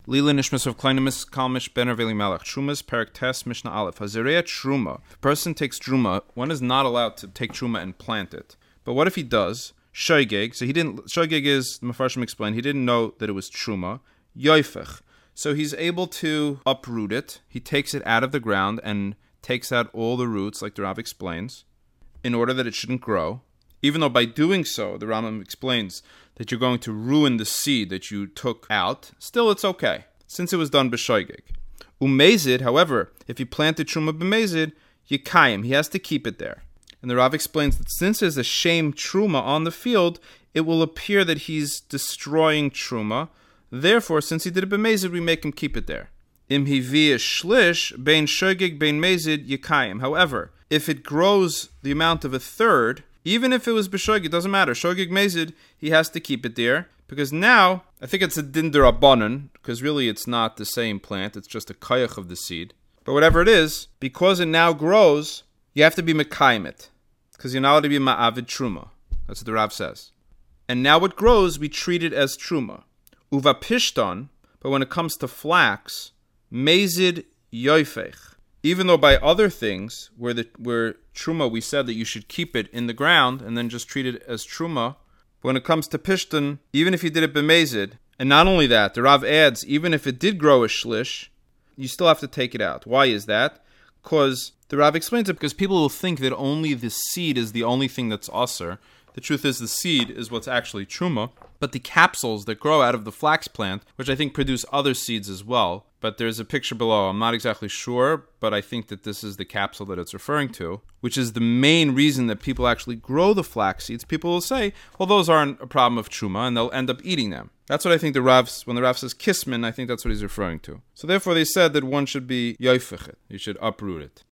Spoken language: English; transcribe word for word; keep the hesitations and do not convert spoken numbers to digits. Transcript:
Lila Nishmas of Kleinimus Kalmish Ben Raveli Melech. Trumas Perik Tes Mishnah Aleph. Hazereya Truma. If a person takes Truma, one is not allowed to take Truma and plant it. But what if he does? Shoigeg. So he didn't. Shoigeg is, the Mefarshim explained, he didn't know that it was Truma. Yoifech. So he's able to uproot it. He takes it out of the ground and takes out all the roots, like the Rav explains, in order that it shouldn't grow. Even though by doing so, the Rambam explains that you're going to ruin the seed that you took out, still it's okay, since it was done b'shoigeg. Umezid, however, if you planted truma b'mezid, yikayim, he has to keep it there. And the Rav explains that since there's a shame truma on the field, it will appear that he's destroying truma. Therefore, since he did it b'mezid, we make him keep it there. Im hivi shlish bein shoigeg bein mezid yikayim. However, if it grows the amount of a third, even if it was b'shogeg, it doesn't matter. Shogeg mezid, he has to keep it there. Because now, I think it's a din derabanan, because really it's not the same plant, it's just a kayach of the seed. But whatever it is, because it now grows, you have to be mekayim it. Because you're not allowed to be ma'avid truma. That's what the Rav says. And now it grows, we treat it as truma. Uva pishton, but when it comes to flax, mezid yoifech. Even though by other things, where the where truma, we said that you should keep it in the ground and then just treat it as truma. When it comes to pishton, even if you did it b'mezid, and not only that, the Rav adds, even if it did grow a shlish, you still have to take it out. Why is that? Because the Rav explains it because people will think that only the seed is the only thing that's asur. The truth is the seed is what's actually truma, but the capsules that grow out of the flax plant, which I think produce other seeds as well, but there's a picture below, I'm not exactly sure, but I think that this is the capsule that it's referring to, which is the main reason that people actually grow the flax seeds. People will say, well, those aren't a problem of truma, and they'll end up eating them. That's what I think the Rav, when the Rav says kismin, I think that's what he's referring to. So therefore they said that one should be yoifechet, you should uproot it.